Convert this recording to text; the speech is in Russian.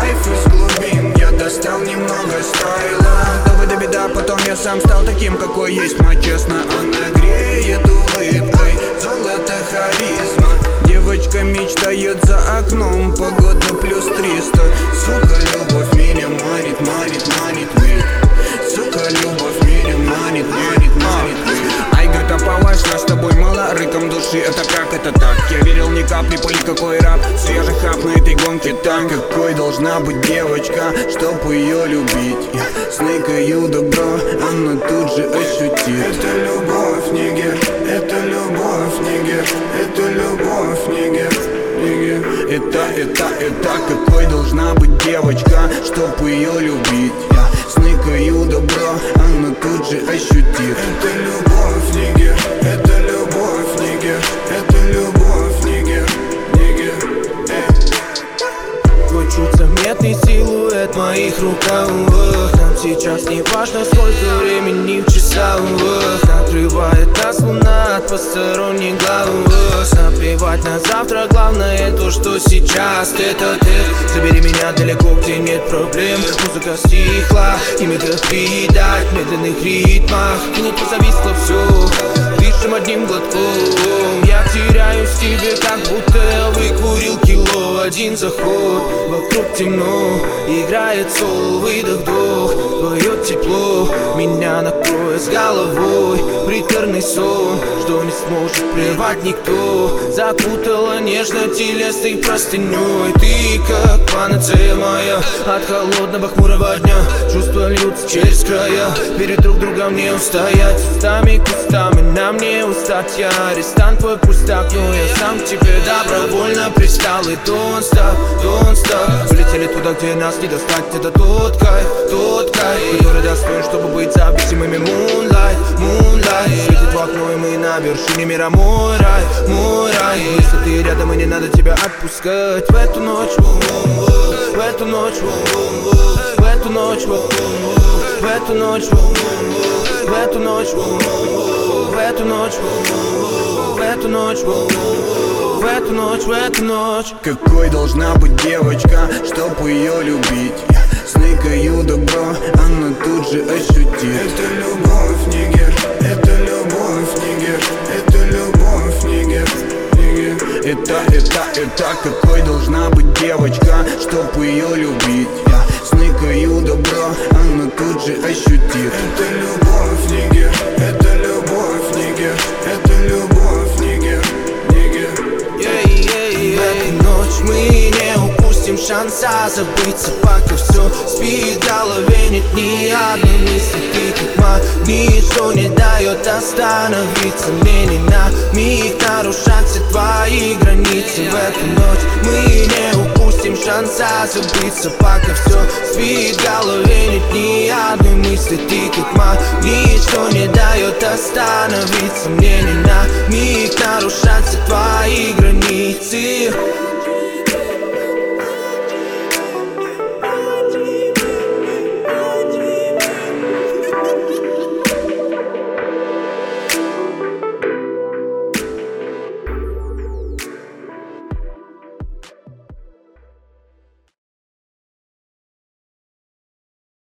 кайф из глубин. Я достал немного стайла. То да беда, потом я сам стал таким, какой есть. Мать честно, она греет улыбкой. Золото харизма. Девочка мечтает за окном. Погода плюс 300. Сука, любовь меня манит, манит, манит, манит. Сука, любовь меня манит, манит, манит. Ай, готовалась, нас с тобой мало рыком души. Это как, это так? Я верил ни капли, поли какой раб. Свежий хап на этой гонке так. Какой должна быть девочка, чтоб ее любить? Я сныкаю добро, она тут же ощутит. Это любовь, нигер, это любовь, нигер, это любовь, нигер. Это какой должна быть девочка, чтоб ее любить? Я сныкаю добро, она тут же ощутит. Это любовь, нигер, это любовь, нигер, это любовь, нигер, нигер. Твой чуть заметный силуэт в моих рукавах. Нам сейчас не важно, сколько времени в часах. Накрывает нас луна от посторонних глаз. Наплевать на завтра, главное то, что сейчас. Это ты, забери меня далеко, где нет проблем. Музыка стихла, и мы как передать в медленных ритмах. Минуту зависло все, дышим одним глотком. Я теряюсь в тебе, как будто я выкурил кило. Один заход, вокруг темно, играет сол, выдох-вдох. Твое тепло меня накроет с головой. Приторный сон, что не сможет прервать никто. Закутала нежно телесной простыней. Ты как панацея моя от холодного хмурого дня. Чувства льются через края, перед друг другом не устоять. Устами, кустами нам не устать. Я арестант твой пустак, но я сам к тебе добровольно пристал. И don't stop. Улетели туда, где нас не достать. Это тот кайф, который достоин, чтобы быть зависимыми. Moonlight, moonlight. Светит в окно, и мы на вершине мира. Мой рай, мой рай. Если ты рядом, и не надо тебя отпускать. В эту ночь, в эту ночь, в эту ночь, в эту ночь, в эту ночь, в эту ночь, в эту ночь, в эту ночь, в эту ночь. Какой должна быть девочка, чтоб ее любить? Я сныкаю добро, она тут же ощутит. Это любовь, нигер, это любовь, нигер, это любовь, нигер, нигер. Это какой должна быть девочка, чтоб ее любить? Я сныкаю добро, она тут же ощутит. Это любовь, нигер, это любовь, нигер, это любовь, нигер, нигер. В эту ночь мы не упустим шанса забыться, пока все спит в голове. Нет ни одной мысли, ты как магнит, что не дает остановиться. Мне ни на миг нарушать все твои границы. В эту ночь мы не упустим шанса забыться, пока все спит в голове. Нет ни одной мысли, ты как магнит, что не дает остановиться. Мне ни на миг нарушать все твои границы.